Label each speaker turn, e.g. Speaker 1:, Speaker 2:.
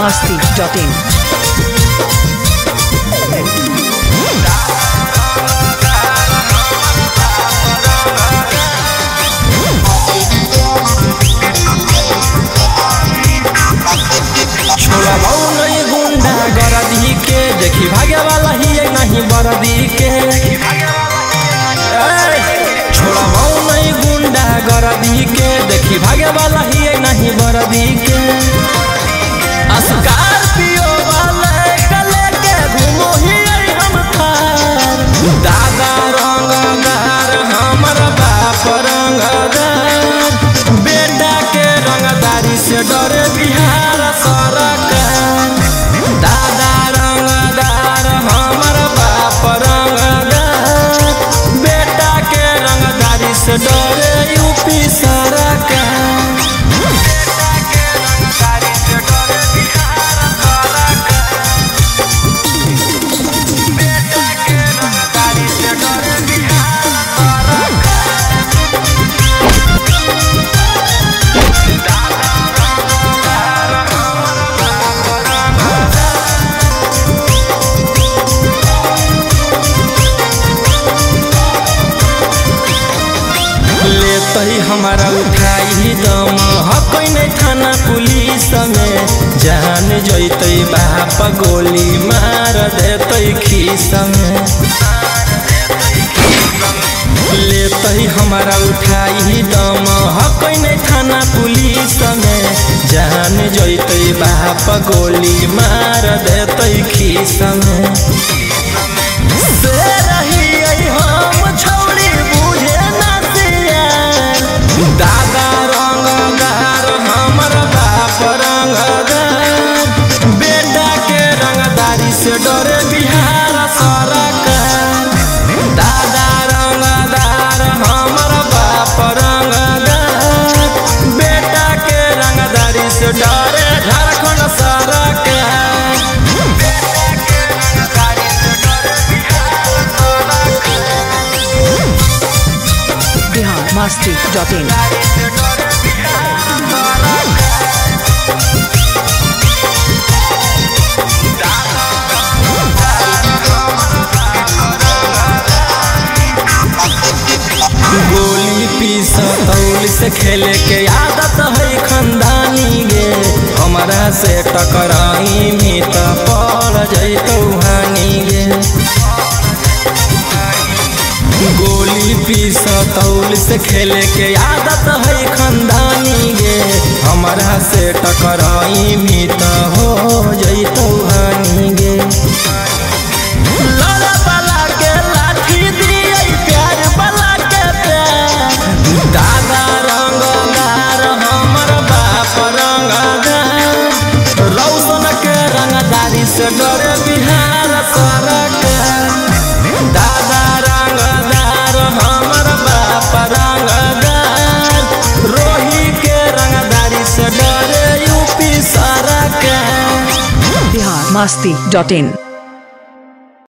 Speaker 1: biharmasti.in
Speaker 2: छोड़ा बहु नहीं गुंडा गरदी के देखी भागे वाला ही नहीं बरदी के छोड़ा बहु नहीं गुंडा गरदी के देखी भागे वाला ही नहीं बरदी के स्कॉर्पियो वाले कले के घूमो ही हम थार दादा रंगदार हमर बाप रंगदार बेटा के रंगदारी से डरे बिहार सरकार दादा रंगदार हमर बाप रंगदार बेटा के रंगदारी से डरे यूपी सरकार हमारा उठाई दम हकई नहीं थाना पुलिस में जान जैते बाप गोली मार देते खीस में लेते हमारा उठाई दम हकई नहीं थाना पुलिस में जान जैते बाप गोली मार देते खीस में से रही हम छौड़ी बुझे ना दादा रंगदार हमर बाप रंगदार बेटा के रंगदारी से डरे बिहार सरकार दादा रंगदार हमर बाप रंगदार बेटा के रंगदारी से डरे झारखंड सरकार
Speaker 1: biharmasti.in
Speaker 2: गोली पिस्तौल से खेले के आदत है खानदानी गे हमारा से टकराई में त पड़ जैतौ हानि गे गोली पिस्तौल से खेले के आदत है खानदानी गे हमारा से टकराई में त हो जैतौ हानि गे लड़ा वाला के लाठी दिए प्यार वाला के प्यार दादा रंगदार हमर बाप रंगदार रौशन के रंगदारी से डरे बिहार सरकार दादा रंगदार हमर बाप रंगदार रोही के रंगदारी से डरे यूपी सरकार
Speaker 1: biharmasti.in